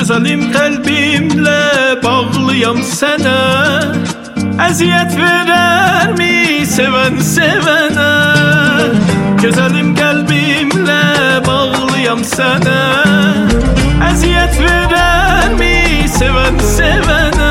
Gözəlim qəlbimlə bağlıyam sənə. Əziyyət verərmi sevən sevənə? Gözəlim qəlbimlə bağlıyam sənə. Əziyyət verərmi sevən sevənə?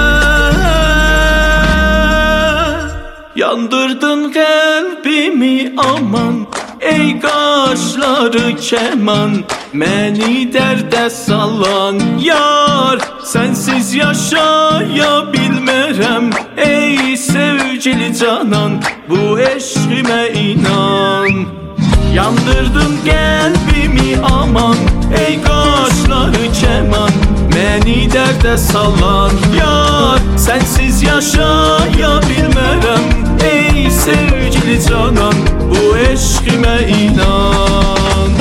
Yandırdın qəlbimi aman, ey qaşları kəman. Məni dərdə salan yar, sənsiz yaşaya bilmərəm. Ey sevgili canan, bu eşqimə inan. Yandırdın qəlbimi aman, ey qaşları kəman. Məni dərdə salan yar, sənsiz yaşaya bilmərəm. Ey sevgili canan, bu eşqimə inan.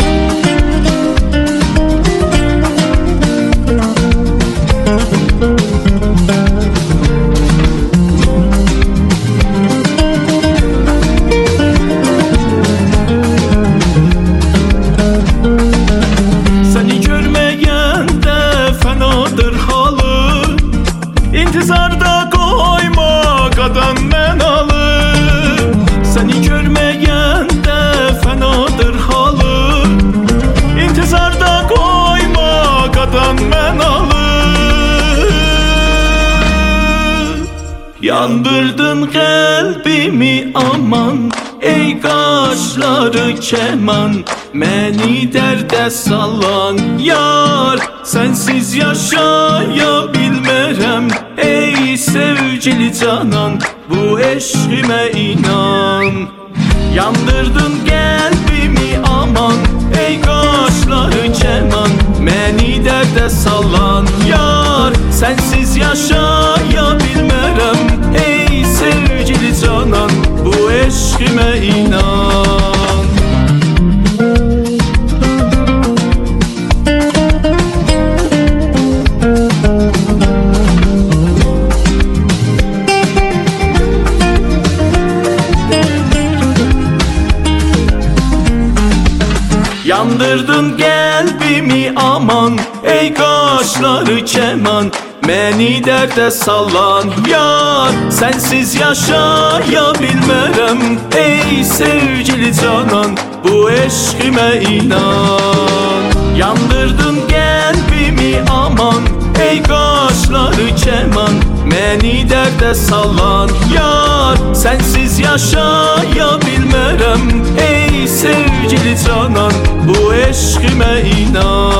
İntizarda qoyma qadan mən alım. Səni görməyəndə fənadır halım. İntizarda qoyma qadan mən alım. Yandırdın qəlbimi aman, ey qaşları kəman. Məni dərdə salan yar, sənsiz yaşaya bilmərəm. Ey sevgili canan, bu eşqimə inan. Yandırdın qəlbimi aman, ey qaşları kəman. Məni dərdə salan yar, sənsiz yaşaya bilmərəm. Ey sevgili canan, bu eşqimə inan. Yandırdın qəlbimi aman, ey qaşları kəman. Məni dərdə salan yar, sənsiz yaşaya bilmərəm. Ey sevgili canan, bu eşqimə inan. Yandırdın qəlbimi aman, ey qaşları kəman. Məni dərdə salan yar, sənsiz yaşaya bilmərəm. Ey sevgili canan, bu eşqimə inan.